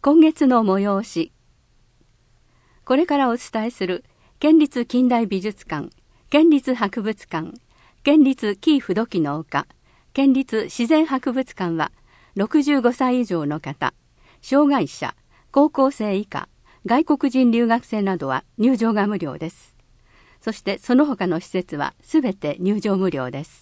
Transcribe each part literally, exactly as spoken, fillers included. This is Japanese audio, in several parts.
今月の催し。これからお伝えする県立近代美術館、県立博物館、県立紀伊不土記の丘、県立自然博物館はろくじゅうごさい以上の方、障害者、高校生以下、外国人留学生などは入場が無料です。そしてその他の施設はすべて入場無料です。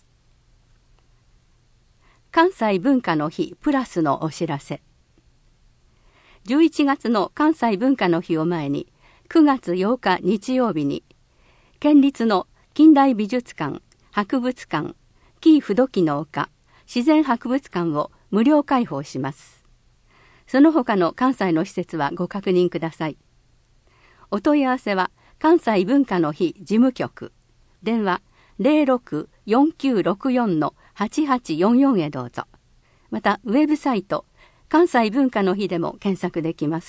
関西文化の日プラスのお知らせ。じゅういちがつの関西文化の日を前に、くがつようか日曜日に、県立の近代美術館、博物館、紀伊不土記の丘、自然博物館を無料開放します。その他の関西の施設はご確認ください。お問い合わせは関西文化の日事務局、電話 ゼロろく よんきゅうろくよん はちはちよんよん へどうぞ。またウェブサイト関西文化の日でも検索できます。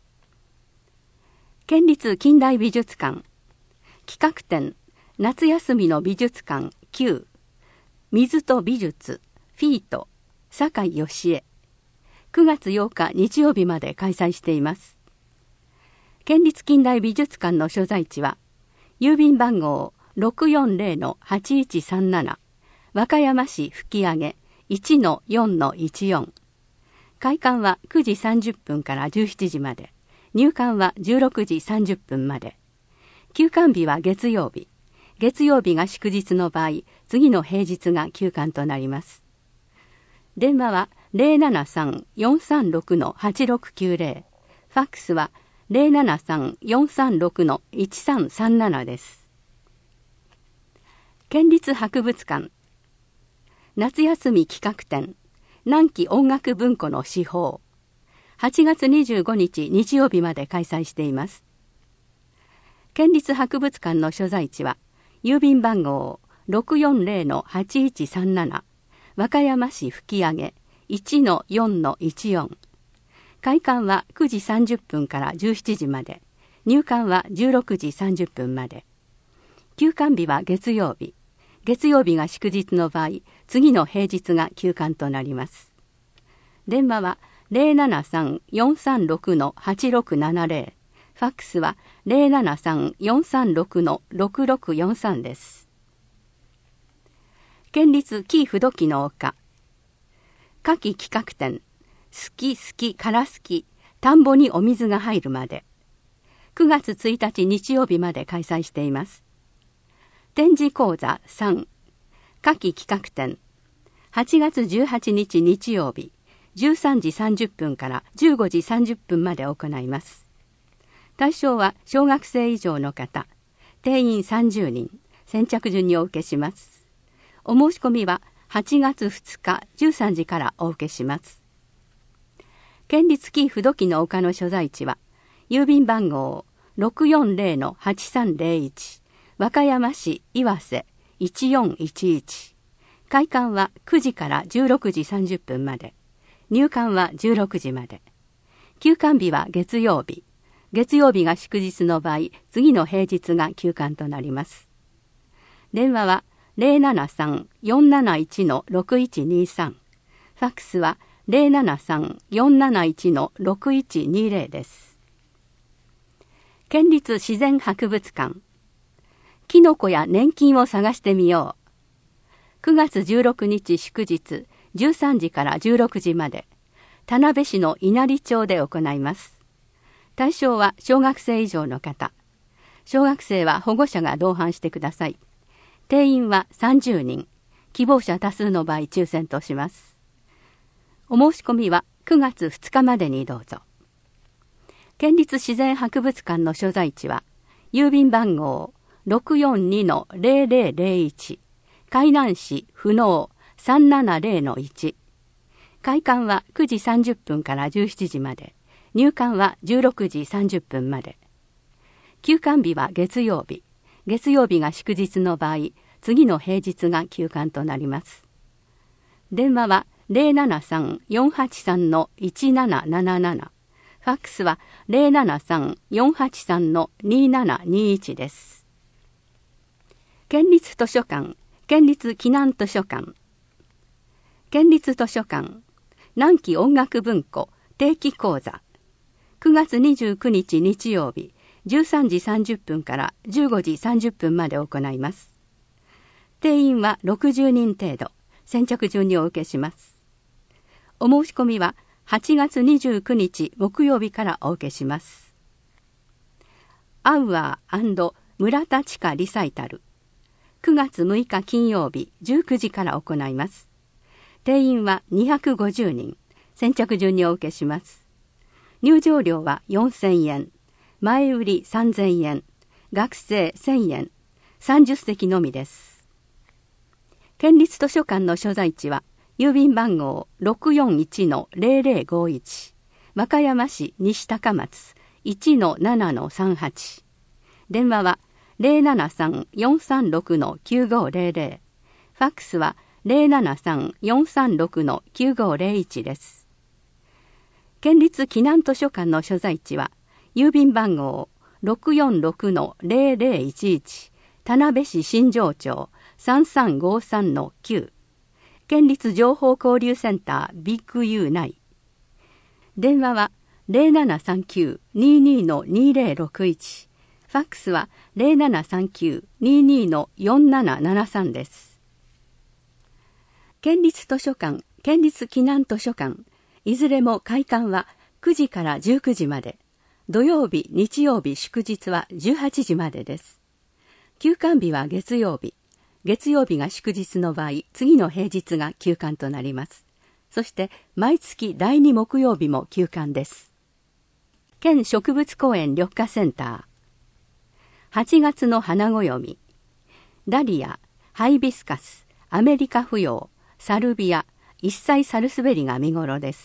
県立近代美術館企画展夏休みの美術館きゅう水と美術フィート酒井義恵くがつようか日曜日まで開催しています。県立近代美術館の所在地は郵便番号 ろくよんゼロ はちいちさんなな 和歌山市吹上 いちのよんのいちよん。開館はくじさんじゅっぷんからじゅうしちじまで、入館はじゅうろくじさんじゅっぷんまで。休館日は月曜日。月曜日が祝日の場合、次の平日が休館となります。電話は ゼロななさん よんさんろく はちろくきゅうゼロ。ファックスは ゼロななさん よんさんろく いちさんさんなな です。県立博物館夏休み企画展南紀音楽文庫の至宝はちがつにじゅうごにち日曜日まで開催しています。県立博物館の所在地は郵便番号 ろくよんゼロ はちいちさんなな 和歌山市吹上 いちのよんのいちよん。開館はくじさんじゅっぷんからじゅうしちじまで、入館はじゅうろくじさんじゅっぷんまで。休館日は月曜日。月曜日が祝日の場合、次の平日が休館となります。電話は ゼロななさん よんさんろく はちろくななゼロ。ファックスは ゼロななさん よんさんろく ろくろくよんさん です。県立紀伊不土記の丘夏季企画展好き好きから好き田んぼにお水が入るまでくがつついたち日曜日まで開催しています。展示講座さん夏季企画展はちがつじゅうはちにち日曜日じゅうさんじさんじゅっぷんからじゅうごじさんじゅっぷんまで行います。対象は小学生以上の方、定員さんじゅうにん、先着順にお受けします。お申し込みははちがつふつかじゅうさんじからお受けします。県立紀伊不土記の丘の所在地は郵便番号 ろくよんゼロ はちさんゼロいち和歌山市岩瀬 いちよんいちいち。開館はくじからじゅうろくじさんじゅっぷんまで。入館はじゅうろくじまで。休館日は月曜日。月曜日が祝日の場合、次の平日が休館となります。電話は ゼロななさん よんなないち ろくいちにさん。ファックスは ゼロななさん よんなないち ろくいちにゼロ です。県立自然博物館キノコや年金を探してみよう。くがつじゅうろくにち祝日じゅうさんじからじゅうろくじまで田辺市の稲荷町で行います。対象は小学生以上の方。小学生は保護者が同伴してください。定員はさんじゅうにん。希望者多数の場合抽選とします。お申し込みはくがつふつかまでにどうぞ。県立自然博物館の所在地は郵便番号 ろくよんに ゼロゼロゼロいち 海南市不能 さんななゼロのいち。開館はくじさんじゅっぷんからじゅうしちじまで。入館はじゅうろくじさんじゅっぷんまで。休館日は月曜日。月曜日が祝日の場合、次の平日が休館となります。電話は ゼロななさん よんはちさん いちなななななな。ファックスは ゼロななさん よんはちさん にななにいち です。県立図書館、県立避難図書館。県立図書館、南紀音楽文庫定期講座くがつにじゅうくにち日曜日、じゅうさんじさんじゅっぷんからじゅうごじさんじゅっぷんまで行います。定員はろくじゅうにん程度、先着順にお受けします。お申し込みははちがつにじゅうくにち木曜日からお受けします。アウアー&村田地下リサイタル、くがつむいか金曜日じゅうくじから行います。定員はにひゃくごじゅうにん、先着順にお受けします。入場料はよんせんえん、前売りさんぜんえん、学生せんえん、さんじゅっせきのみです。県立図書館の所在地は、郵便番号 ろくよんいちのゼロゼロごいち、和歌山市西高松 いちのななのさんはち、電話は ゼロななさんよんさんろくのきゅうごゼロゼロ、ファックスは ゼロななさんよんさんろくのきゅうごゼロいちです。県立紀南図書館の所在地は、郵便番号 ろくよんろくのゼロゼロいちいち、田辺市新庄町さんさんごさんのきゅう、県立情報交流センタービッグ U 内。電話は ゼロななさんきゅうににのにゼロろくいち、ファックスは ゼロななさんきゅうににのよんななななさんです。県立図書館、県立紀南図書館、いずれも開館はくじからじゅうくじまで、土曜日、日曜日、祝日はじゅうはちじまでです。休館日は月曜日。月曜日が祝日の場合、次の平日が休館となります。そして毎月だいに木曜日も休館です。県植物公園緑化センター。はちがつの花暦、ダリア、ハイビスカス、アメリカフヨウ、サルビア、一切サルスベリが見頃です。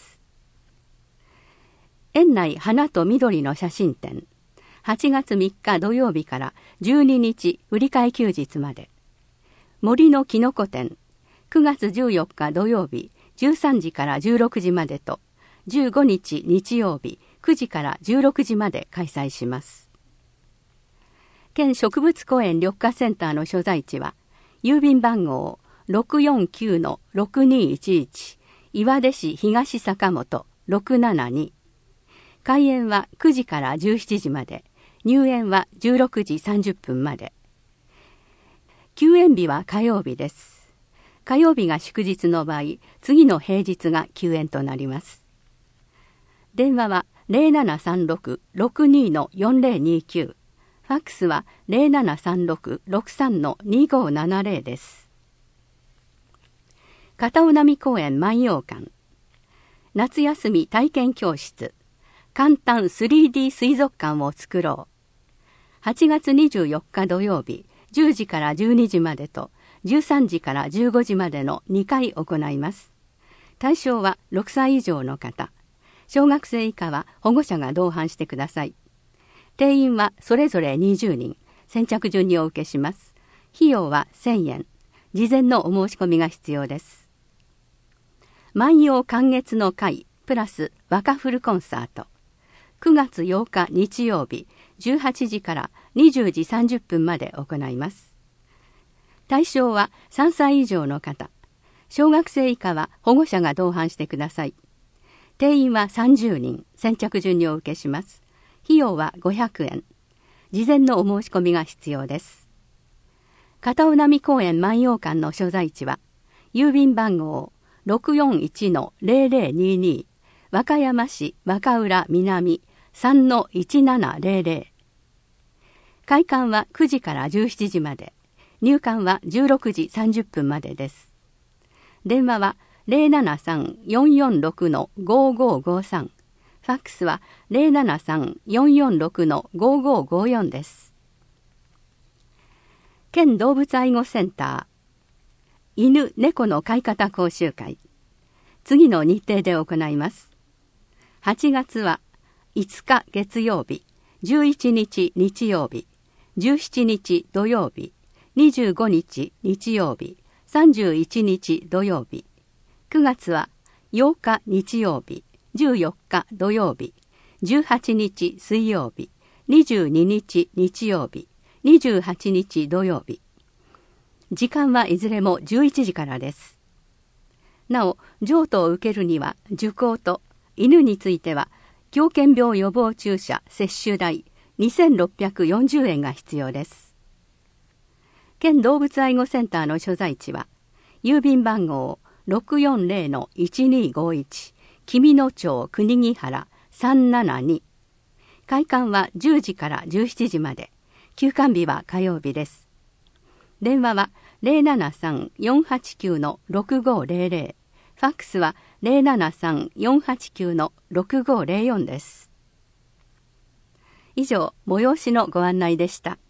園内花と緑の写真展、はちがつみっか土曜日からじゅうににち振り替え休日まで。森のきのこ展、くがつじゅうよっか土曜日じゅうさんじからじゅうろくじまでと、じゅうごにち日曜日くじからじゅうろくじまで開催します。県植物公園緑化センターの所在地は、郵便番号 ろくよんきゅうのろくにいちいち、岩出市東坂本ろくななに。開園はくじからじゅうしちじまで、入園はじゅうろくじさんじゅっぷんまで。休園日は火曜日です。火曜日が祝日の場合、次の平日が休園となります。電話は ゼロななさんろくろくにのよんゼロにきゅう、ファックスは ゼロななさんろくろくさんのにごななゼロです。片尾波公園万葉館、夏休み体験教室、簡単 スリーディー 水族館を作ろう。はちがつにじゅうよっか土曜日、じゅうじからじゅうにじまでとじゅうさんじからじゅうごじまでのにかい行います。対象はろくさい以上の方。小学生以下は保護者が同伴してください。定員はそれぞれにじゅうにん、先着順にお受けします。費用はせんえん。事前のお申し込みが必要です。万葉観月の会プラスワカフルコンサート。くがつようか日曜日じゅうはちじからにじゅうじさんじゅっぷんまで行います。対象はさんさい以上の方。小学生以下は保護者が同伴してください。定員はさんじゅうにん、先着順にお受けします。費用はごひゃくえん。事前のお申し込みが必要です。片尾波公園万葉館の所在地は、郵便番号 ろくよんいちのゼロゼロにに、和歌山市若浦南 さんのいちななゼロゼロ。開館はくじからじゅうしちじまで、入館はじゅうろくじさんじゅっぷんまでです。電話は ゼロななさんよんよんろくのごごごさん、ファックスは ゼロななさんよんよんろくのごごごよんです。県動物愛護センター、犬猫の飼い方講習会、次の日程で行います。はちがつはいつか月曜日、じゅういちにち日曜日、じゅうしちにち土曜日、にじゅうごにち日曜日、さんじゅういちにち土曜日。くがつはようか日曜日、じゅうよっか土曜日、じゅうはちにち水曜日、にじゅうににち日曜日、にじゅうはちにち土曜日。時間はいずれもじゅういちじからです。なお、譲渡を受けるには受講と、犬については狂犬病予防注射接種代にせんろっぴゃくよんじゅうえんが必要です。県動物愛護センターの所在地は、郵便番号 ろくよんぜろのいちにごいち 君野町国木原さんななに。開館はじゅうじからじゅうしちじまで、休館日は火曜日です。電話は ゼロななさん よんはちきゅう ろくごゼロゼロ、ファックスは ゼロななさん よんはちきゅう ろくごゼロよんです。以上、催しのご案内でした。